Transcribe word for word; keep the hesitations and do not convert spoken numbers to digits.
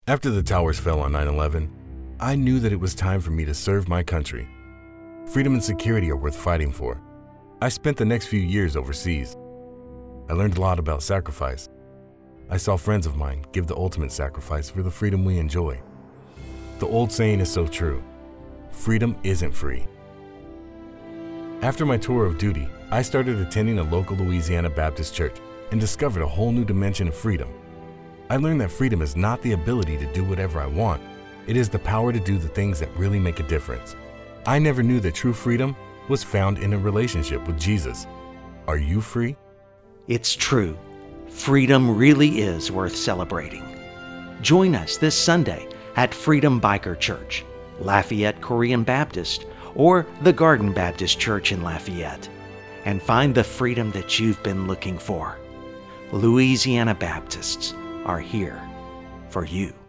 After the towers fell on nine eleven, I knew that it was time for me to serve my country. Freedom and security are worth fighting for. I spent the next few years overseas. I learned a lot about sacrifice. I saw friends of mine give the ultimate sacrifice for the freedom we enjoy. The old saying is so true: freedom isn't free. After my tour of duty, I started attending a local Louisiana Baptist church and discovered a whole new dimension of freedom. I learned that freedom is not the ability to do whatever I want. It is the power to do the things that really make a difference. I never knew that true freedom was found in a relationship with Jesus. Are you free? It's true. Freedom really is worth celebrating. Join us this Sunday at Freedom Biker Church, Lafayette Korean Baptist, or the Garden Baptist Church in Lafayette, and find the freedom that you've been looking for. Louisiana Baptists are here for you.